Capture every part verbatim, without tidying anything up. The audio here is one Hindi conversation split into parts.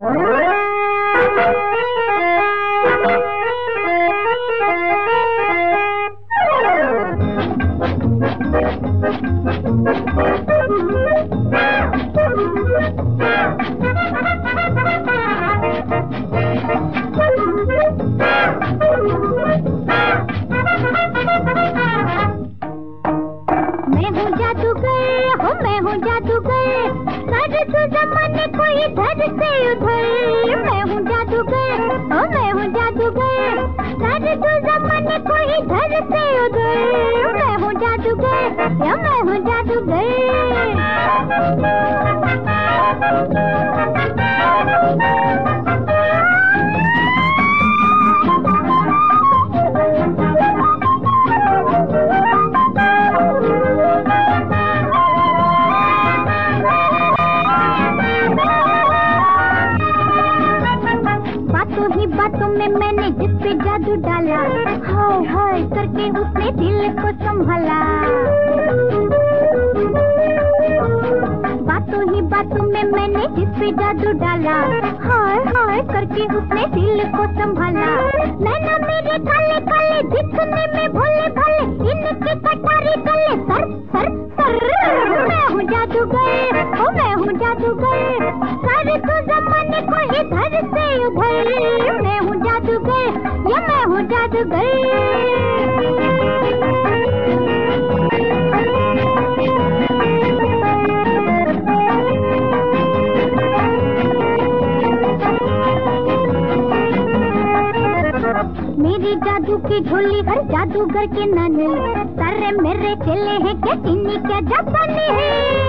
मेरी जादू की झोली हर जादूगर के नानी, सारे मेरे चेले हैं क्या चीनी क्या जापानी है।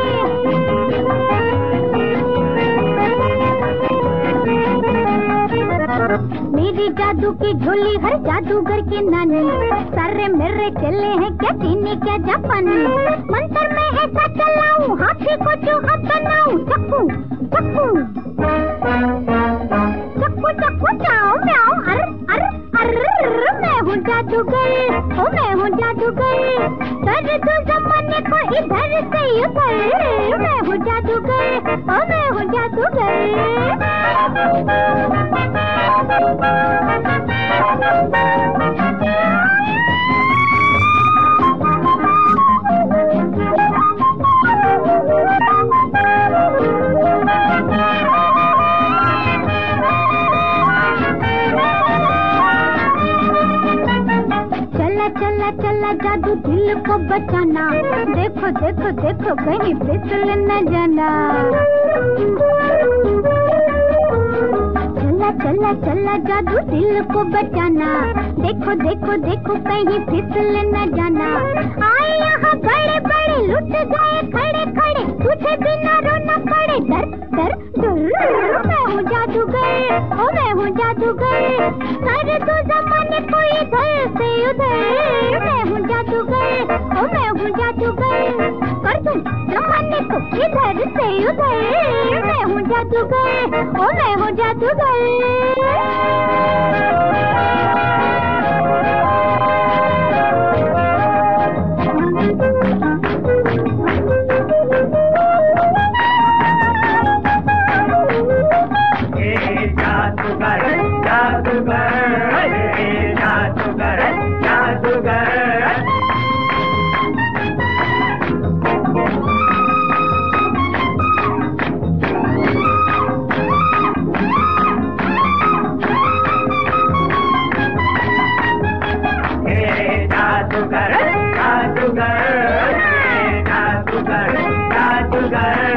मेरी जादू की झोली हर जादूगर के नानी, सारे मेरे चेले हैं क्या चीनी क्या जापानी। मंत्र में ऐसा चलाऊं हाथी को चूहा बनाऊं, चक्कू चक्कू चक्कू चक्कू चाओ म्याओ अर अर अर। मैं हूँ जादूगर, ओ मैं हूँ जादूगर, कर दो जमाने को इधर से उधर। मैं हूँ जादूगर, ओ मैं हूँ जादूगर। चला चला जादू दिल को बचाना, देखो देखो देखो कहीं फिसल न जाना। चला चला चला जादू दिल को बचाना, देखो देखो देखो कहीं फिसल न जाना। आए यहाँ बड़े बड़े लुट गए खड़े खड़े, तुझे बिना रोना पड़े डर डर डर। मैं हूँ जादूगर, ओ मैं हूँ जादूगर, कर दो जमाने को इधर से उधर। मैं हूँ जादूगर, ओ मैं हूँ जादूगर, कर दूं जमाने को इधर से उधर। मैं हूँ जादूगर, ओ मैं हूँ जादूगर। जादूगर जादूगर जादूगर जादूगर